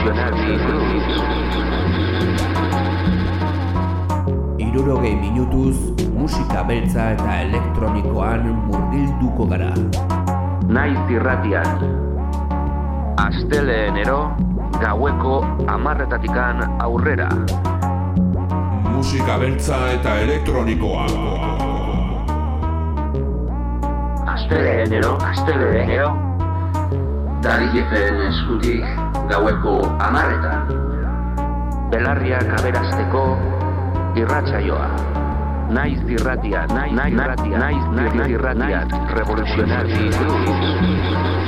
Revolutionary Grooves. 60 minutuz musika beltza eta elektronikoan murgilduko gara. Naiz irratian. Asteleenero gaueko 10:00 aurrera. Musika beltza eta elektronikoa. Asteleenero. Darijefen eskutik gaueko 10:00. Belarriak aberasteko irratsaioa. Naiz irratia, Revolutionary Grooves.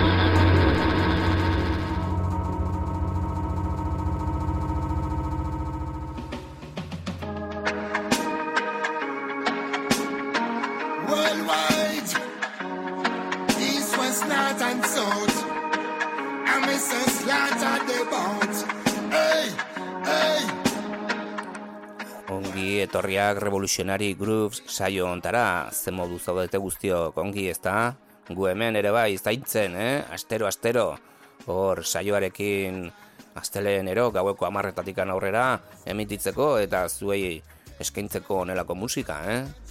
Etorriak Revolutionary Grooves saio ontara, ze modu zaudete guztiok ongi ezta? Gu hemen ere bai zaintzen, astero, hor saioarekin asteleenero gaueko 10:00 aurrera emititzeko eta zuei eskaintzeko honelako musika,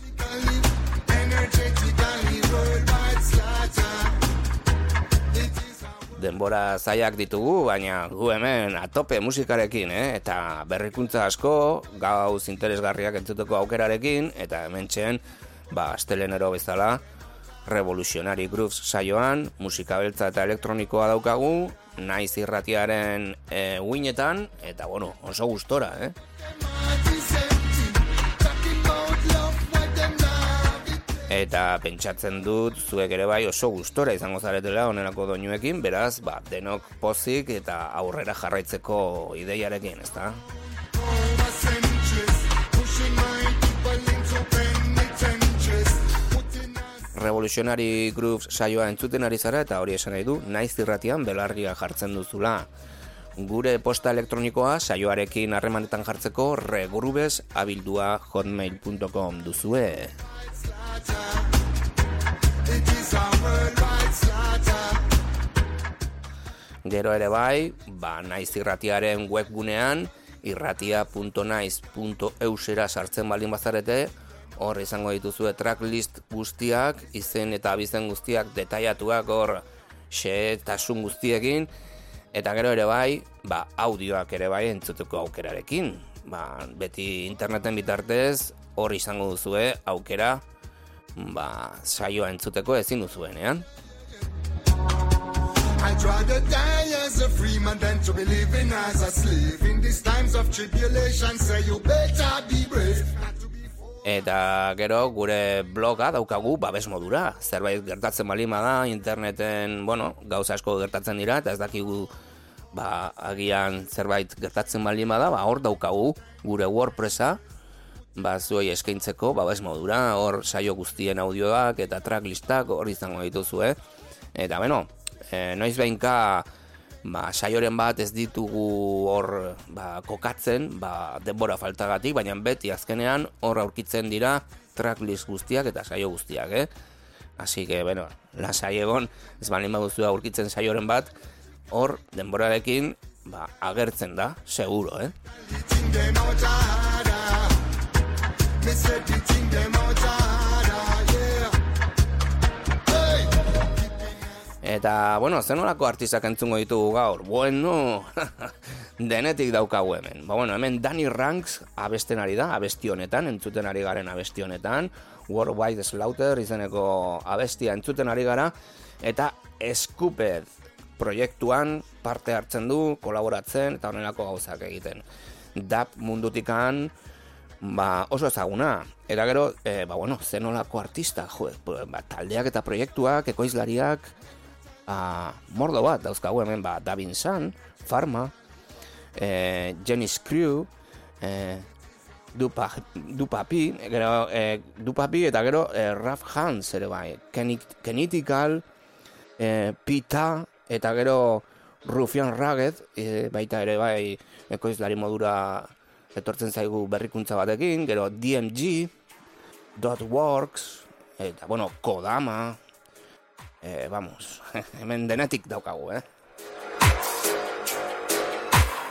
Denbora zaiak ditugu, baina gu hemen atope musikarekin, eta berrikuntza asko, gauz interesgarriak entzuteko aukerarekin, eta hementxen, asteleenero bezala, Revolutionary Grooves saioan, musika beltza eta elektronikoa daukagu, naiz irratiaren uinetan, eta oso gustora, Eta pentsatzen dut zuek ere bai oso gustora izango zaretela honelako doinuekin, beraz, denok pozik eta aurrera jarraitzeko ideiarekin, ezta? Revolutionary Grooves saioa entzuten ari zara eta hori esan nahi du, naiz irratian belarria jartzen duzula. Gure posta elektronikoa saioarekin harremanetan jartzeko regrooves@hotmail.com duzue. Gero ere bai, naiz irratiaren webgunean irratia.naiz.eusera sartzen baldin bazarete, hor izango dituzue tracklist guztiak, izen eta abizen guztiak detailatuak hor xehetasun guztiekin, eta gero ere bai, audioak ere bai entzuteko aukerarekin. Beti interneten bitartez hor izango duzue aukera saioa entzuteko ezin duzuenean. I'd rather die as a free man than to be living as a slave in these times of tribulation, so you better be brave. Eta gero gure bloga daukagu babes modura. Zerbait gertatzen baldin bada interneten, gauza asko gertatzen dira eta ez dakigu agian zerbait gertatzen baldin bada, hor daukagu gure WordPressa zuei eskaintzeko babes modura, hor saio guztien audioak eta tracklistak hor izango dituzue. Eta noiz behinka saioren bat ez ditugu hor kokatzen, denbora faltagatik, baina beti azkenean hor aurkitzen dira tracklist guztiak eta saio guztiak, Así que, lasai egon, ez baldin baduzu aurkitzen saioren bat, hor denborarekin agertzen da, seguro, Eta, zenolako artistak entzungo ditugu gaur? Denetik daukagu hemen. Hemen Danny Ranks abesten ari da, abesti honetan, entzuten ari garen abesti honetan, Worldwide Slaughter izeneko abestia entzuten ari gara, eta Scooped proiektuan parte hartzen du, kolaboratzen, eta honelako gauzak egiten. Dub mundutikan, oso ezaguna. Eta gero, zenolako artista, taldeak eta proiektuak, ekoizlariak, mordo bat dauzkagu hemen, Davin San, Pharma, Jenny's Crew, Dupapi, eta gero Raf Hans ere bai, Kenitical, Pita, eta gero Rufian Ragged, baita ere bai ekoizlari modura etortzen zaigu berrikuntza batekin, gero DMG, Dotworks, eta Kodama, hemen denetik daukagu,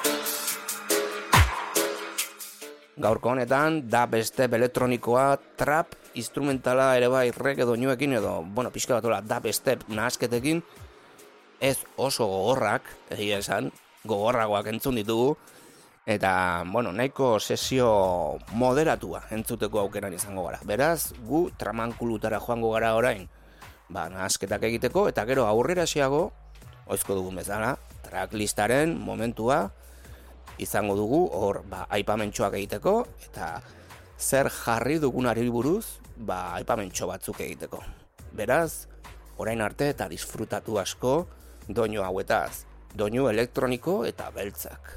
gaurko honetan, dubstep elektronikoa, trap, instrumentala ere bai reggae doinuekin edo, pixka batola dubstep nahasketekin, ez oso gogorrak, egia esan, gogorragoak entzun ditugu, eta, nahiko sesio moderatua entzuteko aukeran izango gara. Beraz, gu tramankulutara joango gara orain, nahasketak egiteko, eta gero aurrera xeago, oizko dugun bezala, tracklistaren momentua, izango dugu, hor, aipamentxoak egiteko, eta zer jarri dugunari buruz, aipamentxo batzuk egiteko. Beraz, orain arte eta disfrutatu asko, doinu hauetaz, doinu elektroniko eta beltzak.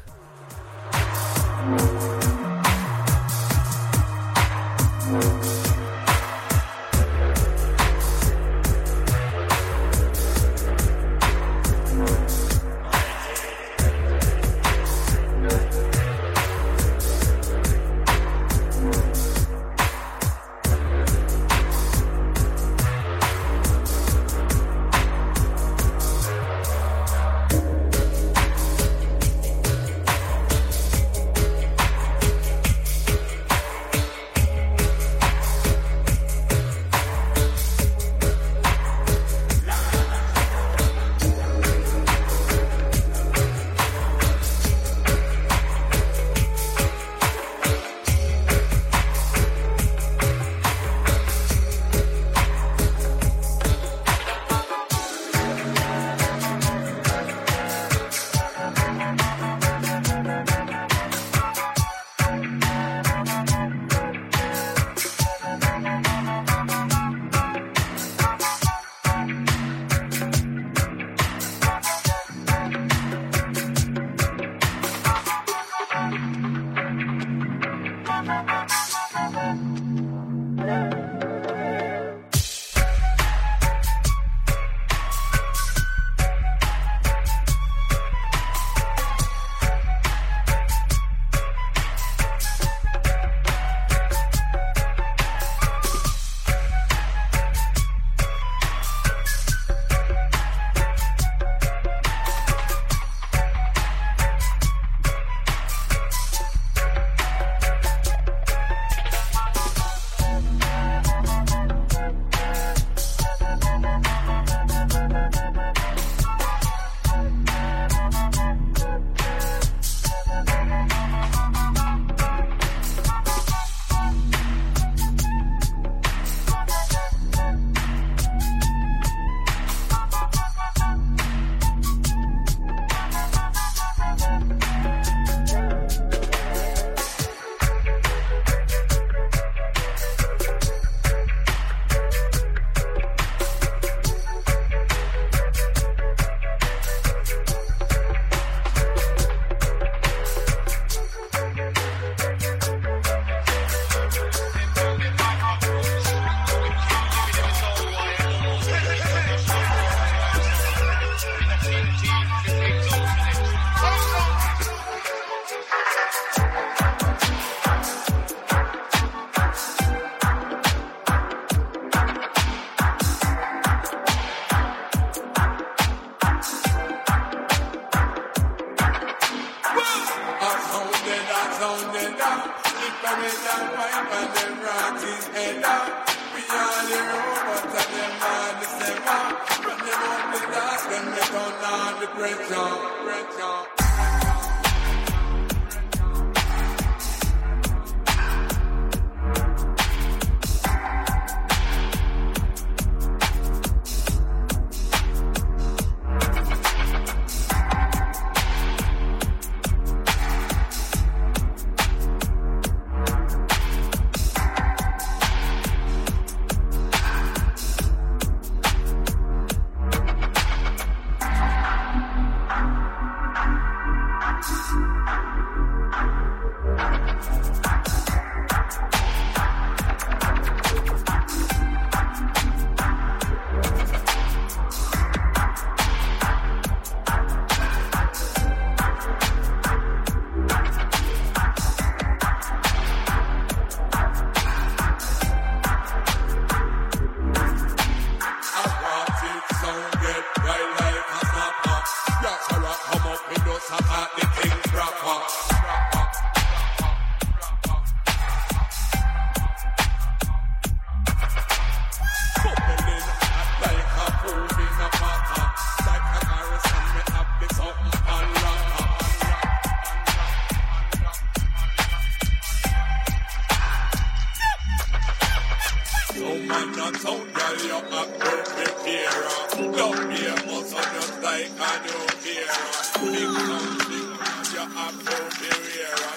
sound, girl, you a perfect hero. Love me, must on just like a new hero. Big sound, you a perfect hero.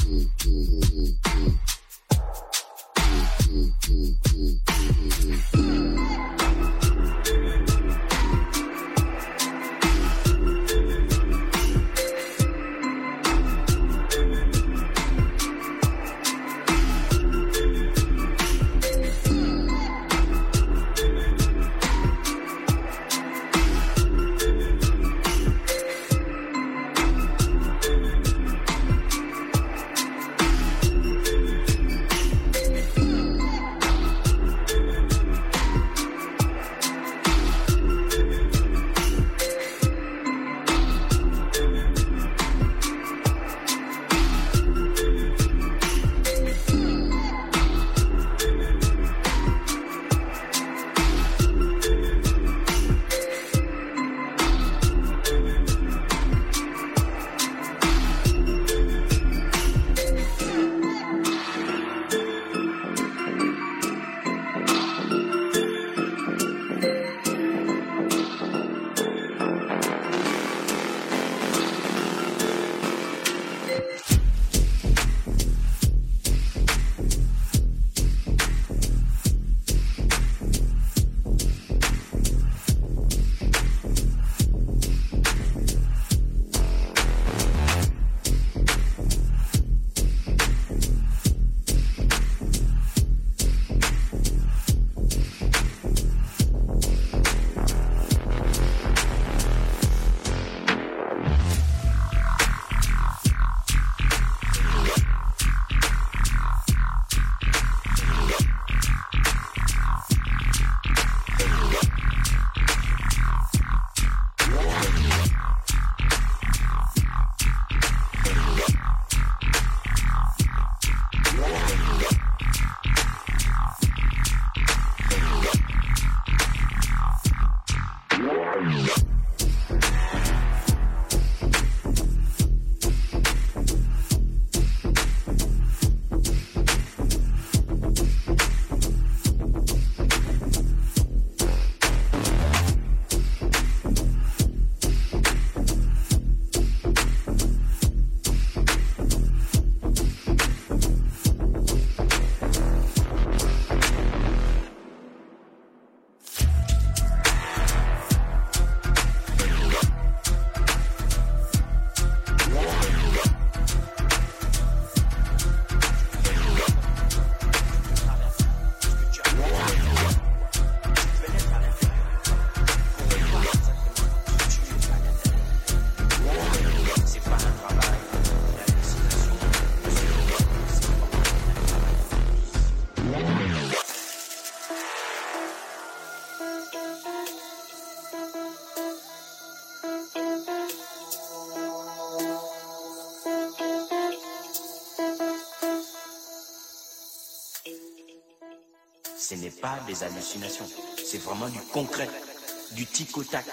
Ce n'est pas des hallucinations, c'est vraiment du concret, du tic au tac.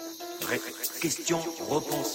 Question, réponse.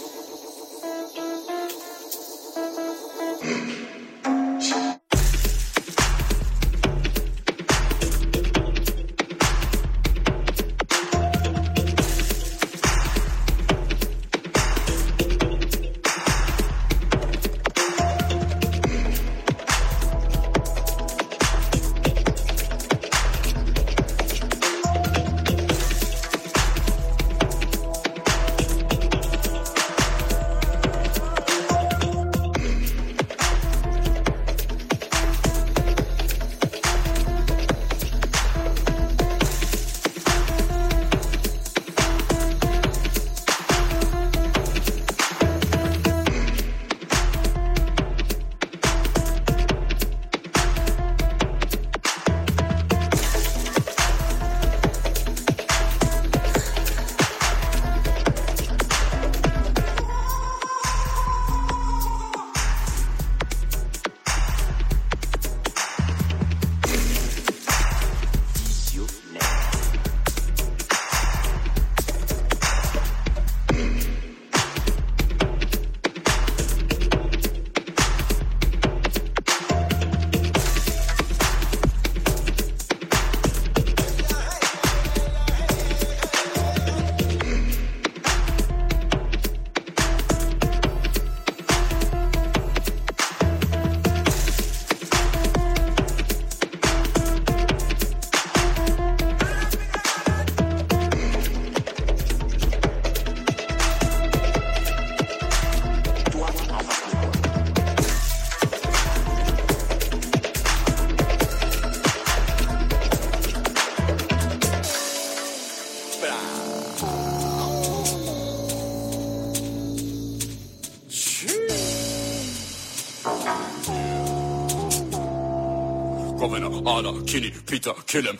Governor, Arla, Kinney, Peter, kill him.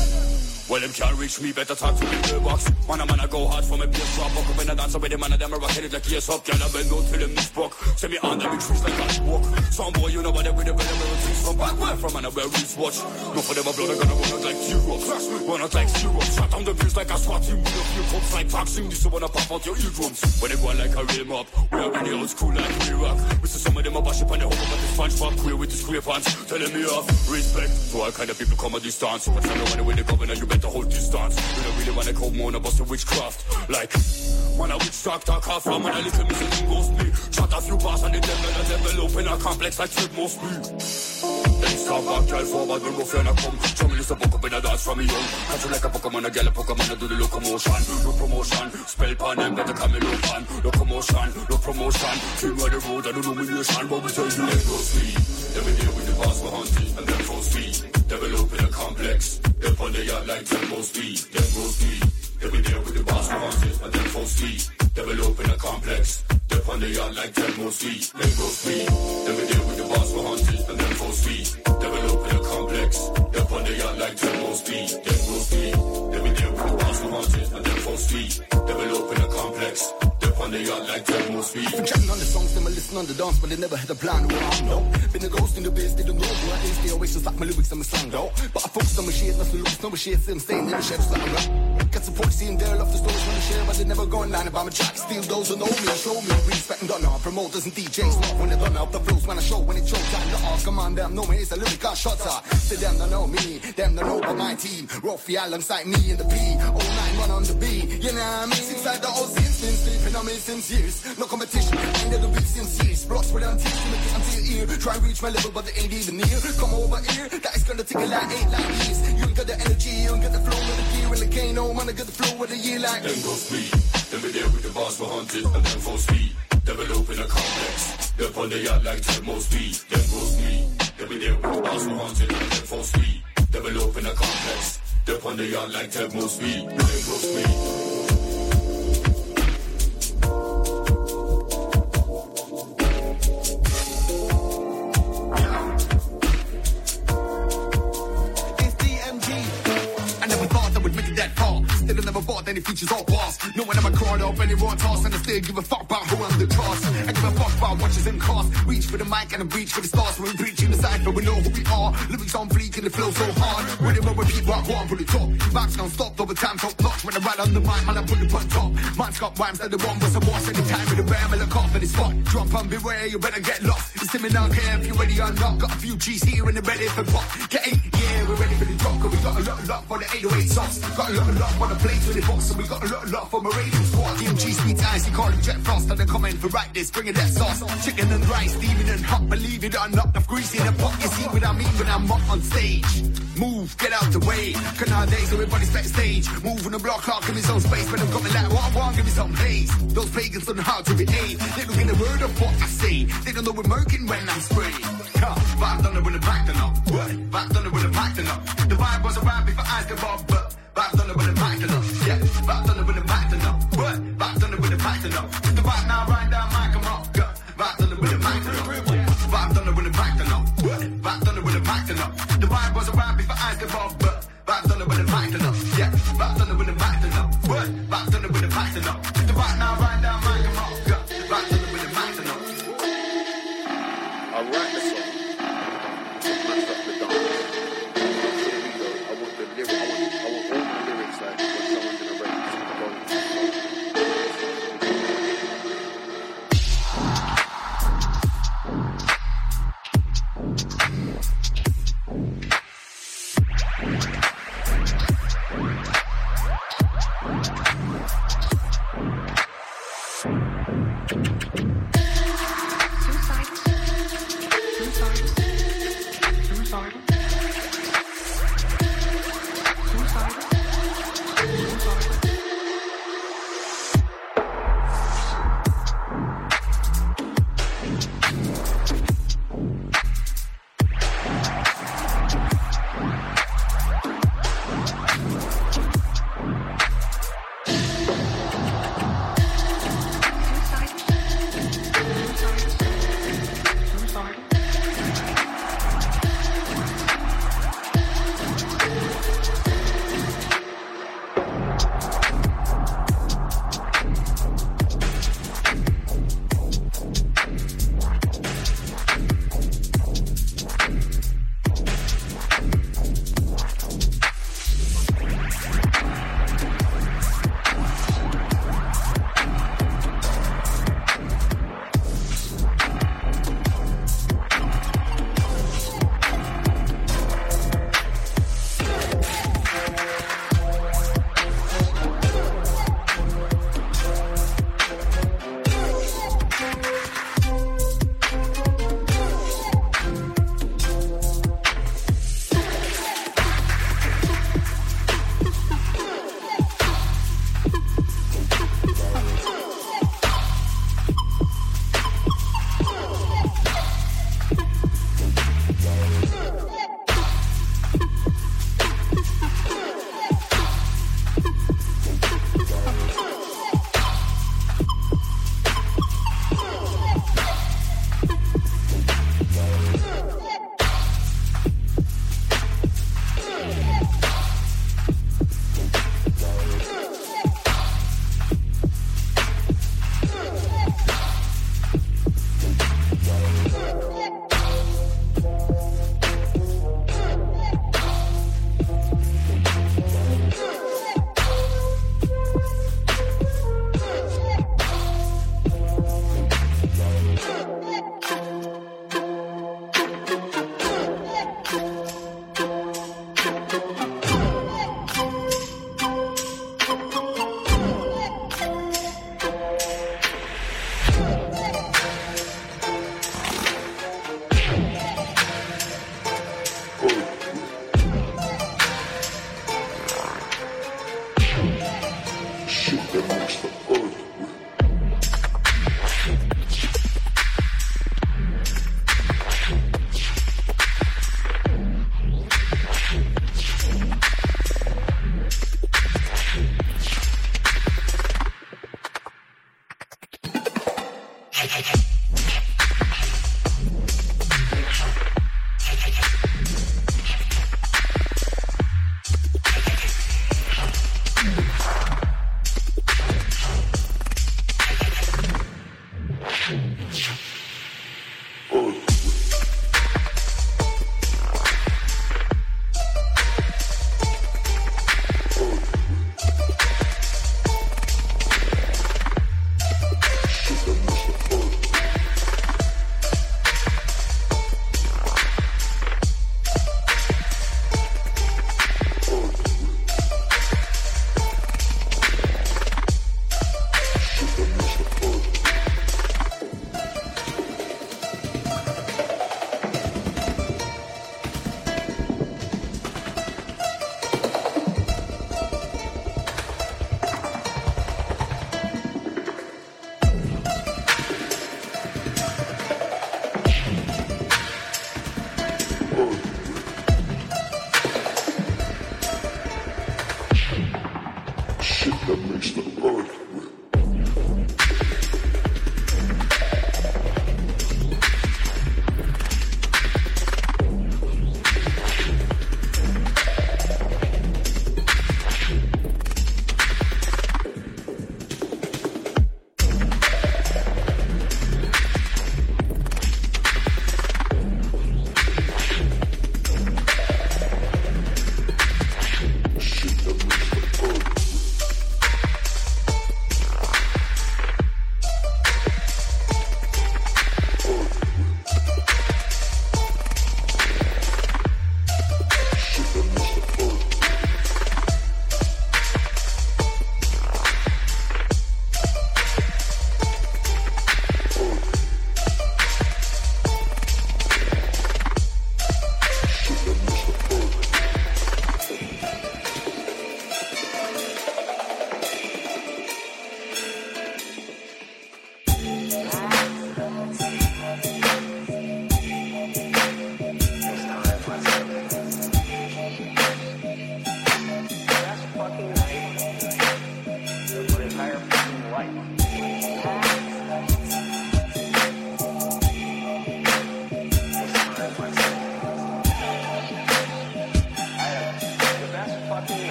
Well, them can't reach me, better talk to me in the box. Man, I go hard for my beer drop. Walk up in a dance with them, man, them are rocking it like yes up. Girl, I bend down till them this buck. Send me on them in trees like I walk. Some boy, you know what they with the belly, where things from back where from, and I wear wrist watch. No for them, a blood, I'm gonna run out like Europe. Run out like Europe. Shot on the views like a SWAT team. With a few cups like vaccine. This is wanna pop out your eardrums. When they go like a real mob, we are really old school like we rock. We see some of them a bash up on the home about the SpongeBob queer with the square pants. Telling me off, respect. So all kind of people come at this dance. But I know when they governor, you better hold distance. We don't really wanna call more about the witchcraft. Like, man, a witch doctor, cough from, man, a little missing thing goes me. Shot a few bars and the devil open a complex like Trip must be. Then stop back, girl, forward, when ruffian a come. Jungle is a book up in a dance from me young. Catch you like a Pokemon, a girl, a Pokemon, a do the locomotion. No promotion, spell pan them, better come in open. Locomotion, no promotion. King on the road, and no nomination, but we tell you. Then go speed, then we deal with the boss for hunting, and then go speed. Develop in a complex, then on the yacht like 10 more speed. Then go speed, then we deal with the boss for hunting, and then go speed. Develop in a complex, then on the yacht like 10 more speed. Then go speed, then we deal with the boss for hunting, and then go speed. Develop in a complex, then on the yacht like 10 more speed. Then go speed, then we deal with the boss for hunting, and then go speed. Develop in a complex, then on the yacht like 10 more speed. Been chatting on the songs, them a listen on the dance, but they never had a plan who I know. Been a ghost in the biz, they don't know who I is. They always just like my lyrics and my song though. But I focus on my shit, nothing looks, no shit, see I'm staying in the chefs like a rap. Got support, seeing there, love the stories when I share, but they never go online about my track. Steal those who know me, show me respect and honor. Promoters and DJs love when they don't know the flows when I show, when it show time to ask. Come on, them know me, it's a lyrical shotter. To them that know me, them that know about my team. Roffy alongside me in the P, 09 on the B. You know what I mean? Inside the old scenes, been sleeping on me since years. No competition, ain't never been since years. Blocks with them teeth to make it until ear. Try and reach my level, but they ain't even near. Come over here, that is gonna take a like 8 like years. You ain't got the energy, you ain't got the flow with the gear and the cane. No man, I got the flow with the year like. Then go speed, then we there with the boss for hunting, and then full speed. Develop in a complex, then on the yacht like 10 more speed. Then go speed, then we there with the boss for hunting, and then full speed. Develop in a complex, then on the yacht like 10 more speed. Then go speed. Still never bought any features or bars. No one ever cried up any raw toss, and I still give a fuck about who I'm the class. I give a fuck about what is in cost. Reach for the mic and I reach for the stars. When we reach in the cypher, we know who we are. Lyrics on fleek and the flow so hard. Whenever we repeat rock one for the top. Backs don't stop over time, top notch. When I ride on the mic, man, I put the front top. Mine's got rhymes that the one was a boss. Any time with the ram, I look off at the spot. Drop and beware, you better get lost. It's me now, care if you ready or not. Got a few G's here and they're ready for pop. Get in, yeah, we're ready for the drop. Cause we got a lot of luck for the 808 sauce. Got a lot of luck for the plates with the box. And we got a lot of luck for my radio squad. DMG Sweet Ice, you call him Jet Frost. And they come in for right this, bringing that sauce. Chicken and rice, steaming and hot. Believe it or not, the grease in the pot. You see what I mean when I'm up on stage. Move, get out the way. Cause nowadays everybody's backstage. Moving the block clock, give me some space. But I'm coming like one, give me some haze. Those pagans don't know how to behave. They don't get a word of what I say. They don't know we're murking when I'm spraying. But I've done it with a back up. But I've done it with a back up. The vibe was around before I could bob, but I've done it with a back up. Yeah, but I've done it with a back up. But I've done it with a back up. The vibe now right down my come up. But I've done it with a back up. But I've done it with a back up. But I've done it with a back up. The vibe was around before I could bob, but I've done it with a back up. Yeah, but I've done it with a back up. But I've done it with a back up. The vibe now right down my come up. But I've done it with a back up. I write the song. Match up the dance. I want the lyrics. I want all the lyrics like when someone's in a race.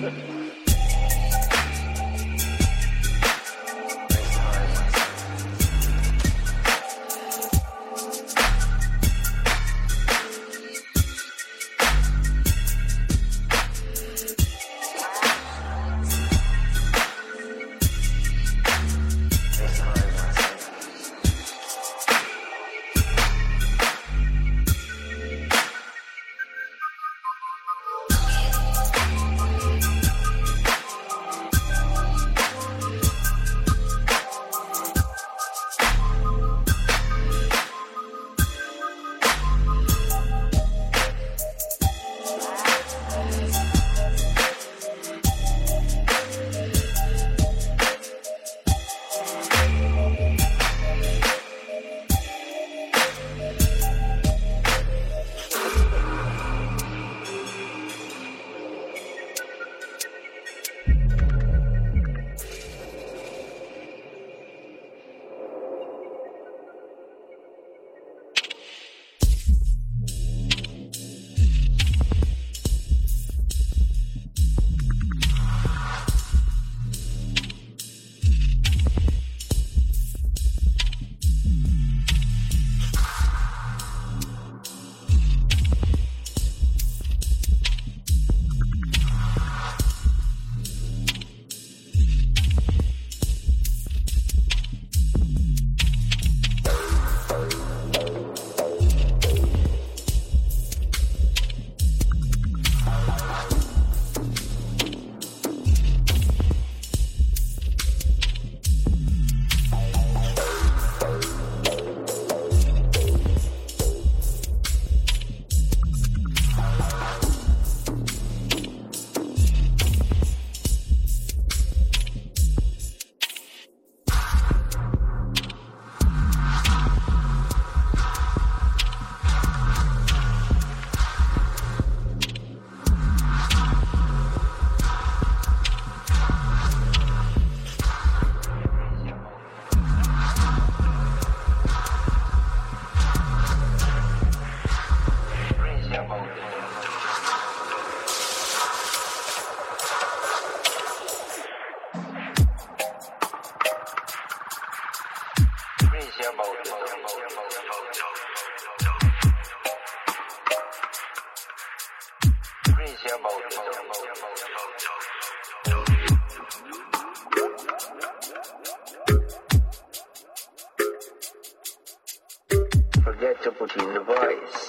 Forget to put in the voice.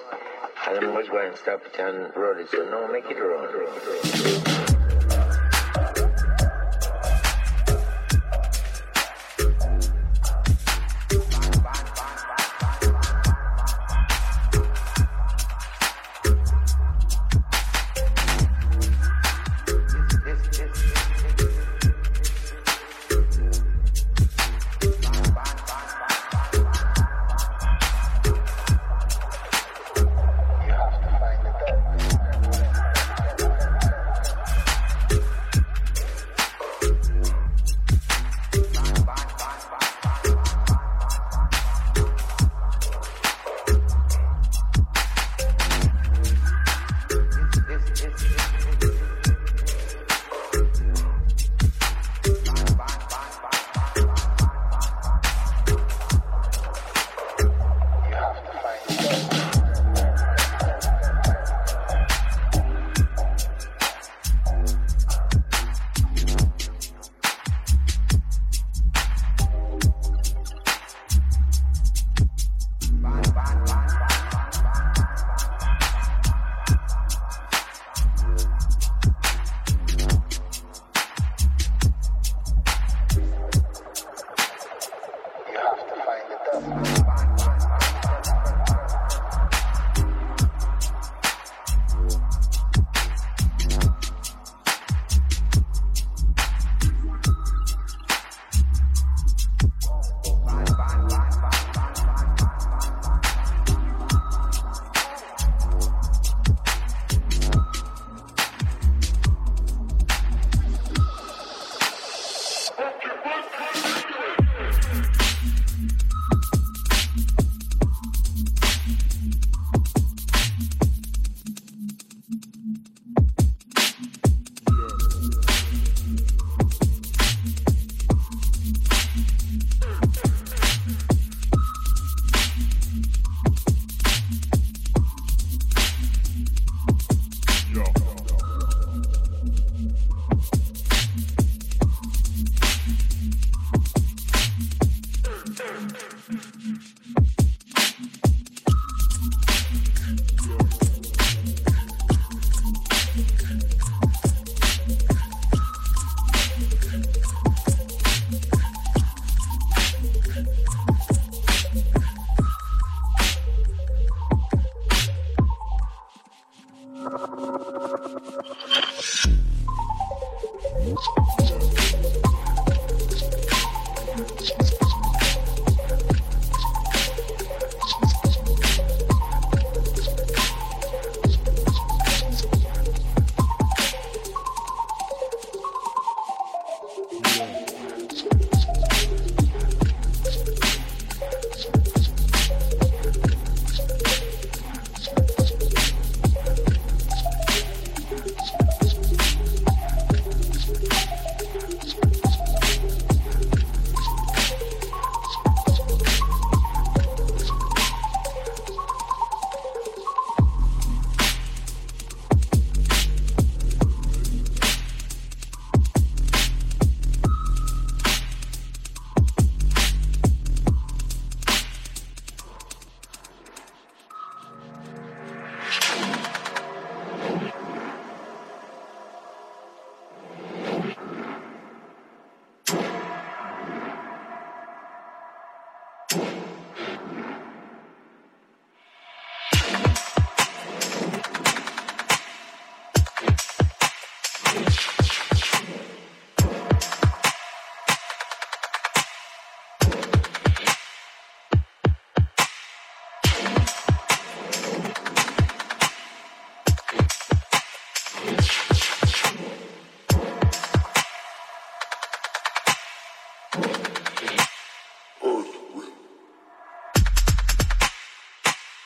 And I'm always going to stop it and roll it, so no, make it roll.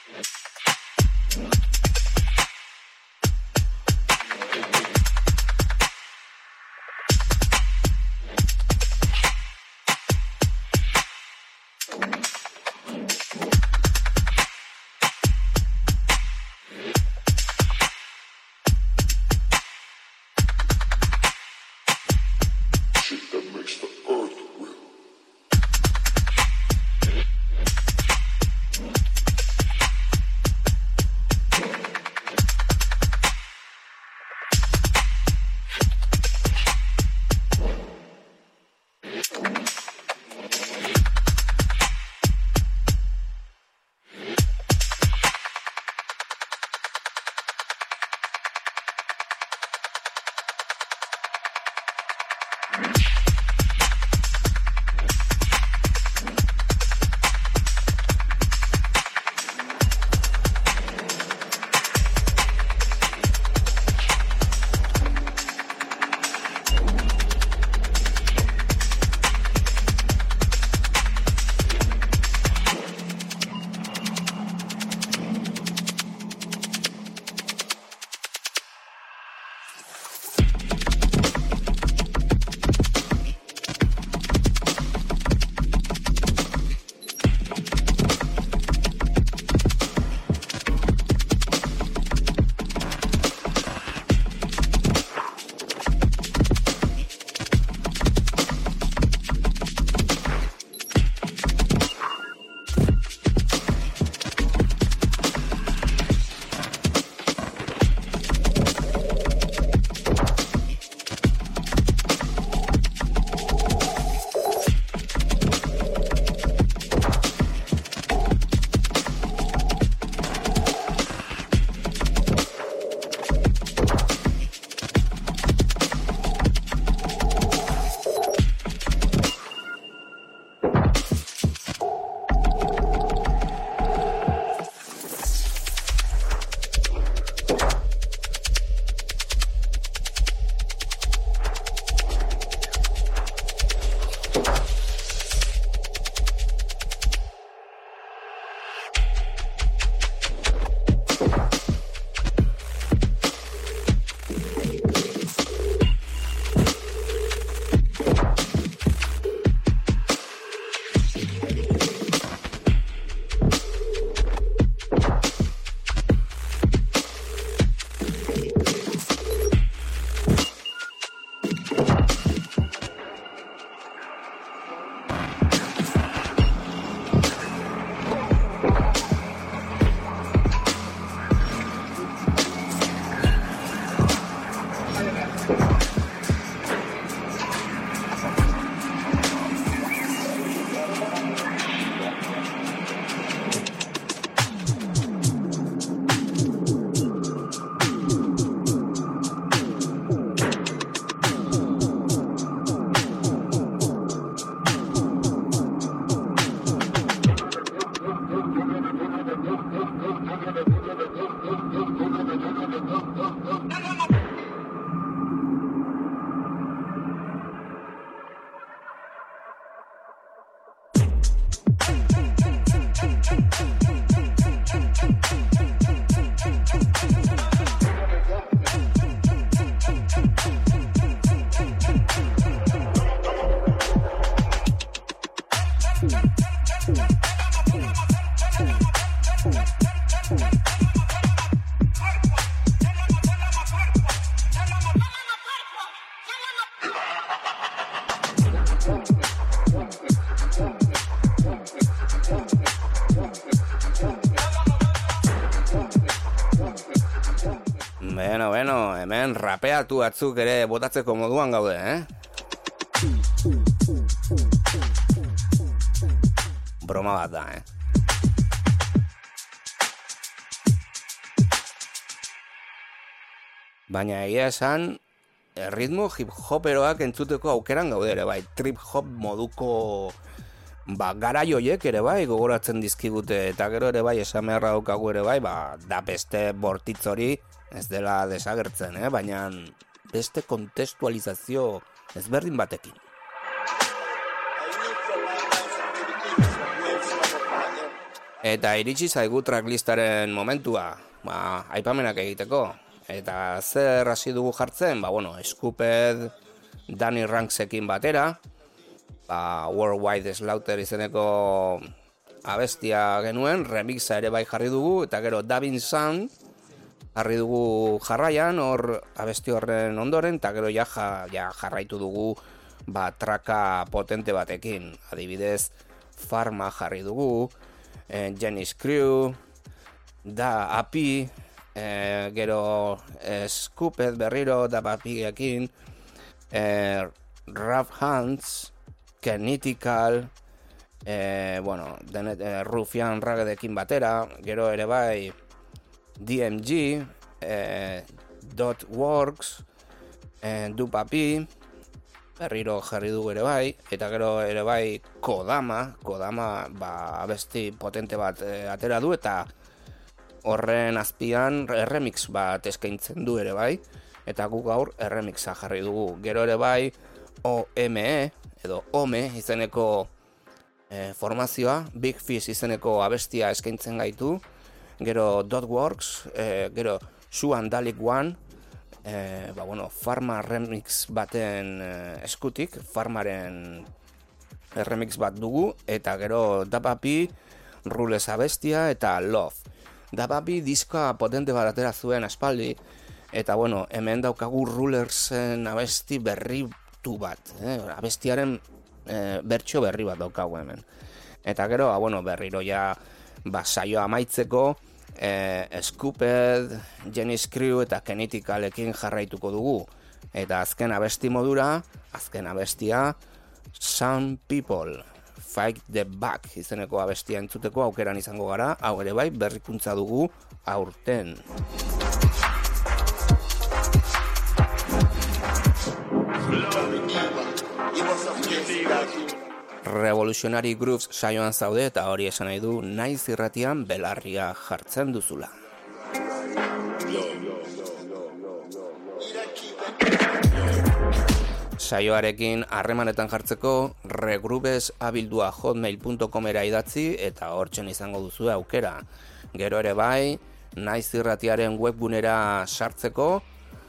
Bueno, hemen rapeatu batzuk ere botatzeko moduan gaude, Broma bat da, Baina egia esan, ritmo hip-hoperoak entzuteko aukeran gaude ere, bai, trip-hop moduko garaioiek ere bai, gogoratzen dizkigute, eta gero ere bai, esan beharra daukagu ere bai, da beste bortitz hori ez dela desagertzen, baina beste kontestualizazio ezberdin batekin. Eta iritsi zaigu tracklistaren momentua, aipamenak egiteko. Eta zer hasi dugu jartzen? Scooped, Danny Ranksekin batera, Worldwide Slaughter izeneko abestia genuen, remixa ere bai jarri dugu, eta gero Davin Sound jarri dugu jarraian, hor abesti horren ondoren, eta gero jarraitu dugu traka potente batekin. Adibidez, Pharma jarri dugu, Jenny's Crew, Da Api, gero Scooped berriro Da Apiekin, Rough Hands, Kinetical, Ruffian Raggedekin batera, gero ere bai DMG, Dotworks, Dupapi, berriro jarri dugu ere bai, eta gero ere bai Kodama abesti potente bat atera du, eta horren azpian remix bat eskaintzen du ere bai, eta guk gaur remixa jarri dugu. Gero ere bai OME edo OME izeneko formazioa, Big Fish izeneko abestia eskaintzen gaitu, gero Dotworks, gero Suan Dalik One, Pharma remix baten eskutik, Pharmaren remix bat dugu, eta gero Dapapi, Rules abestia eta Love. Dapapi diskoa potente bat atera zuen aspaldi, eta hemen daukagu Rulersen abesti berritu bat, abestiaren bertso berri bat daukagu hemen. Eta gero, berriro saioa amaitzeko, Scooped, Jenny's Crew eta Kineticalekin jarraituko dugu. Eta azken abesti modura, azken abestia, Some People, Fight the Back izeneko abestia entzuteko aukeran izango gara, hau ere bai berrikuntza dugu aurten. Revolutionary Grooves saioan zaude eta hori esan nahi du naiz irratian belarria jartzen duzula. Saioarekin harremanetan jartzeko regrubesabildua@hotmail.comera idatzi eta hortzen izango duzu aukera. Gero ere bai, naiz irratiaren webgunera sartzeko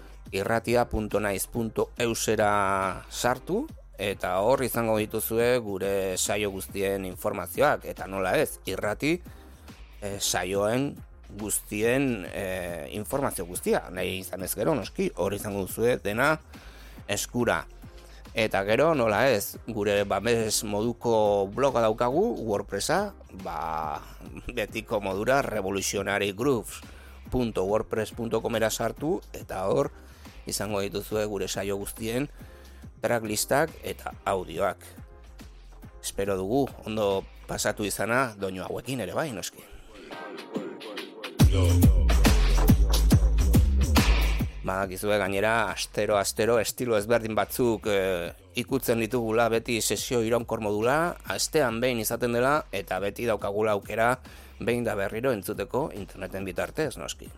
irratia.naiz.eusera sartu eta hor izango dituzue gure saio guztien informazioak, eta nola ez, irrati saioen guztien informazio guztia, nahi izan ez gero noski, hor izango duzue dena eskura. Eta gero nola ez, gure babes moduko bloga daukagu, WordPressa, betiko modura revolutionarygrooves.wordpress.comera sartu, eta hor izango dituzue gure saio guztien tracklistak eta audioak. Espero dugu ondo pasatu izana doinu hauekin ere bai, noski. Badakizue gainera astero estilo ezberdin batzuk ikutzen ditugula, beti sesio iraunkor modula, astean behin izaten dela eta beti daukagula aukera behin da berriro entzuteko interneten bitartez, noski.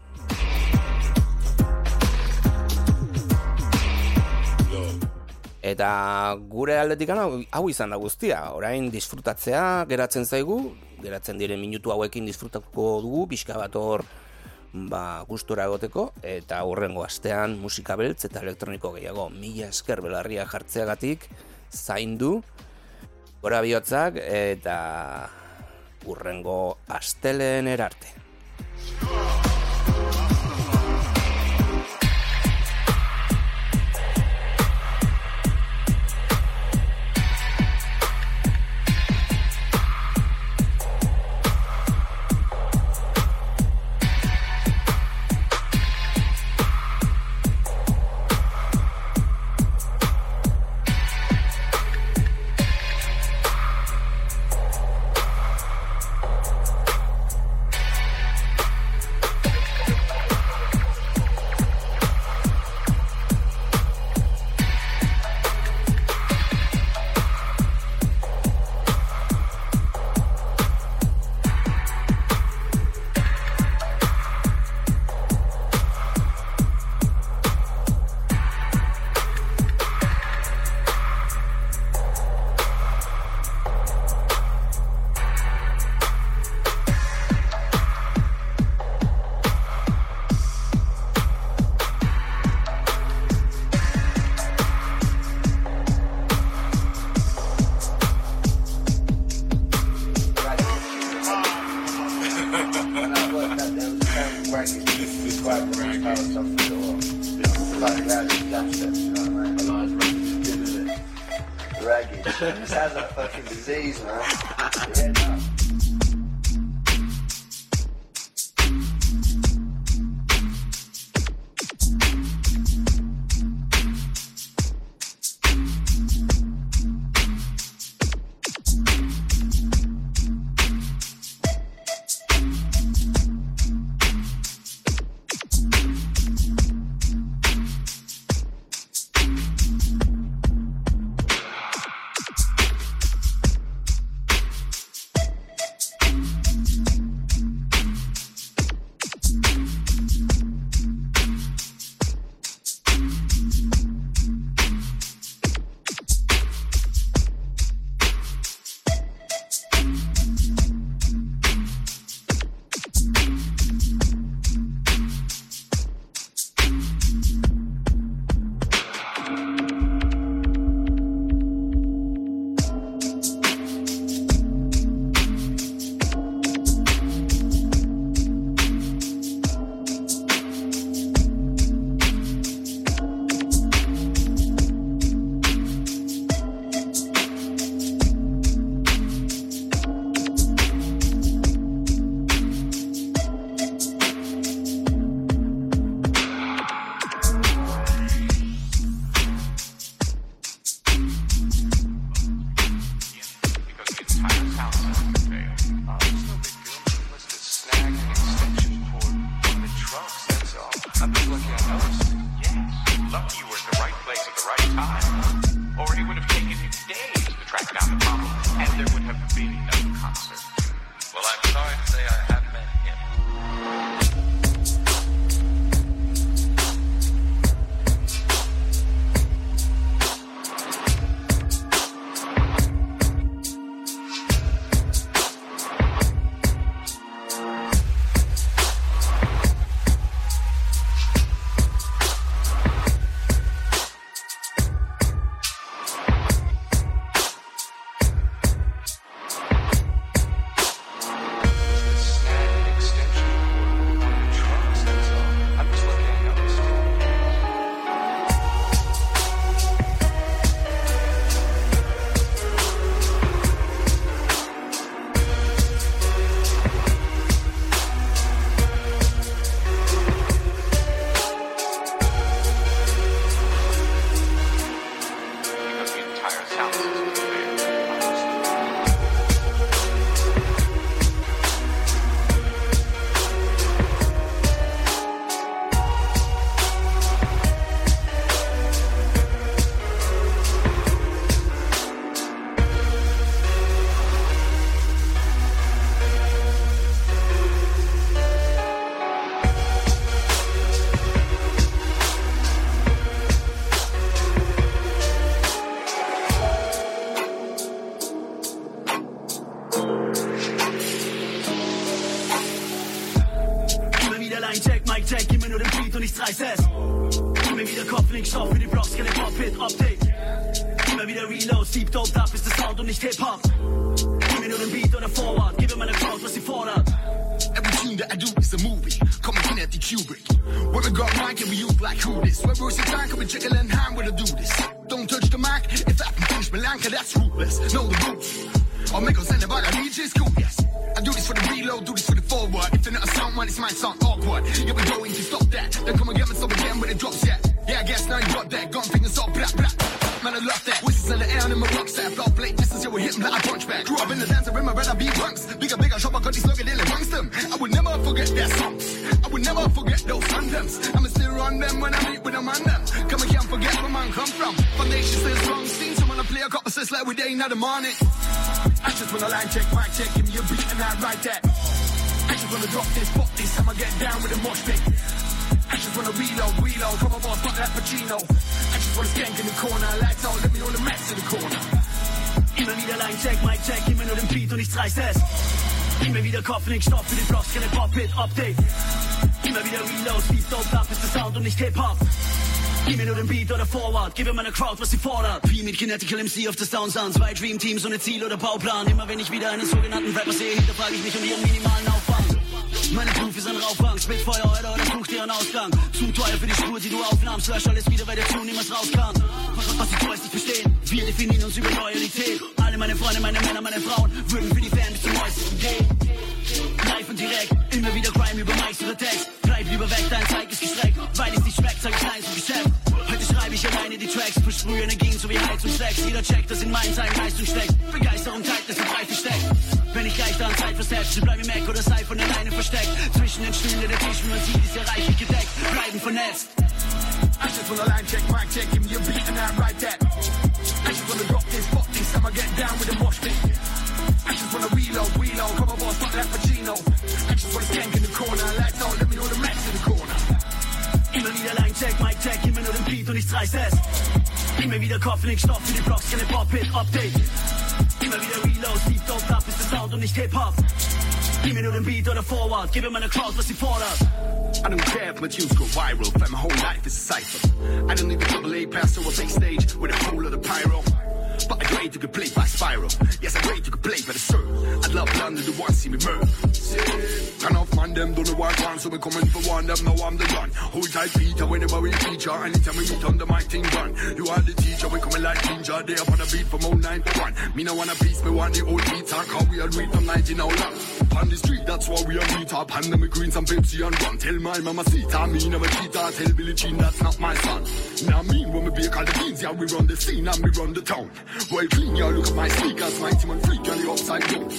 Eta gure aldetik hau izan da guztia, orain disfrutatzea geratzen zaigu, geratzen diren minutu hauekin disfrutatuko dugu, pixka bat hor gustura egoteko, eta hurrengo astean musika beltz eta elektroniko gehiago. Mila esker belarria jartzeagatik, zaindu, gora bihotzak, eta hurrengo astelehen erarte. Frankie's described the most power stuff for a while. Like raggy dubstep, you know what I mean? I like raggy, good, isn't it? Raggy. It sounds like fucking disease, man. Yeah, no. Stopp für die Blocks, keine Pop-Hit-Update. Immer wieder Reload, Speed, Dope, Up ist der Sound und nicht Hip-Hop. Gib mir nur den Beat oder Forward, gib mir meiner Crowd, was sie fordert. Wie mit Kinetical MC auf der Sound Sound, 2 Dream-Teams ohne Ziel oder Bauplan. Immer wenn ich wieder einen sogenannten Rapper sehe, hinterfrage ich mich um ihren minimalen Aufwand. Meine Prüfe sind Raufgang, spät Feuer, Alter, oder such dir einen Ausgang. Zu teuer für die Spur, die du aufnahmst, lösch alles wieder, weil der Tune niemals rauskam. Was die Toys nicht verstehen, wir definieren uns über Loyalität. Alle meine Freunde, meine Männer, meine Frauen würden für die Fans bis zum Äußersten gehen. Live und direkt, immer wieder Crime über Mics oder Text. Bleib lieber weg, dein Zeig ist gestreckt, weil es nicht schmeckt, sag ich nein zum Geschäft. Heute schreibe ich alleine die Tracks, versprühe Energien sowie Heizungslecks. Jeder checkt, dass in meinen Zeilen Leistung steckt. Begeisterung teilt, das in drei versteckt. Wenn ich gleich da an Zeit versetze, bleib im Mac oder sei von alleine versteckt. Zwischen den Stühlen der Tisch, wie man sieht, ist ja reichlich gedeckt. Bleiben vernetzt. I just wanna line check, mic check, give me a beat and I write that. I just wanna drop this, fuck this, I'ma get down with the mosh pit. I just wanna reload, come on boss, fuck that Pacino. I just wanna skank in the corner, lights on, let me know the max in the corner. Immer wieder Line-Check, Mic-Check, immer nur den Beat und nichts reißt es. Immer wieder Kopf, nix, Stoff für die Blocks, keine Pop-Hit-Update. Immer wieder Reload, Deep Dope, Up ist der Sound und nicht Hip-Hop. Gib mir nur den Beat oder Forward, gib mir meine Crowd, was sie fordert. I don't care if my tunes go viral, fam, my whole life is a cypher. I don't need a double A pass or a backstage with a whole lot of pyro. But I grade to get played by Spiral. Yes, I grade to get played by the Sir. I'd love London to want see me murder. Turn off man, them don't know what I want, so we coming for one, them know I'm the one. Hold tight Peter whenever we feature, anytime we meet on the mic thing done. You are the teacher, we coming like ninja, they up on the beat from 09 to 1. Me no want a piece, me want the old beat talk, how we are read from 19 out loud. On the street, that's why we are meet up, pandemic green, some Pepsi and rum. Tell my mama Sita, me never cheetah, tell Billie Jean that's not my son. Now me, when we bake all the beans, yeah, we run the scene and we run the town. Well clean, y'all look at my sneakers, my team and freak, on the upside down.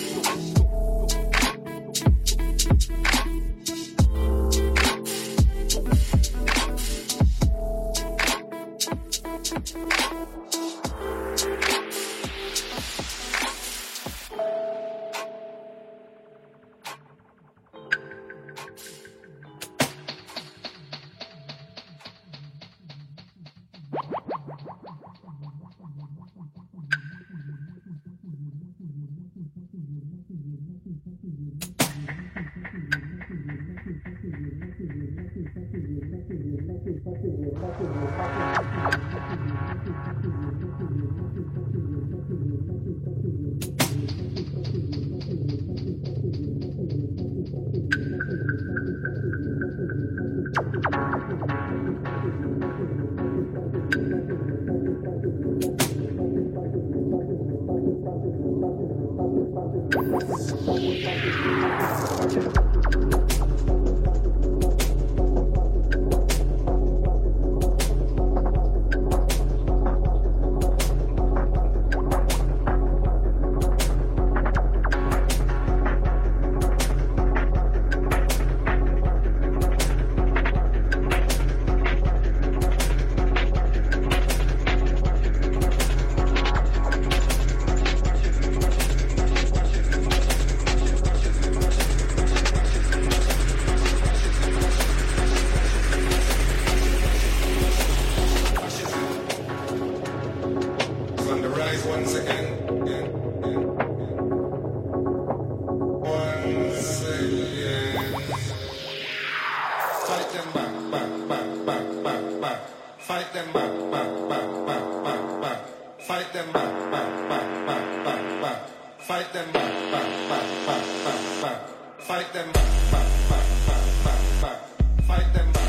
Fight them back.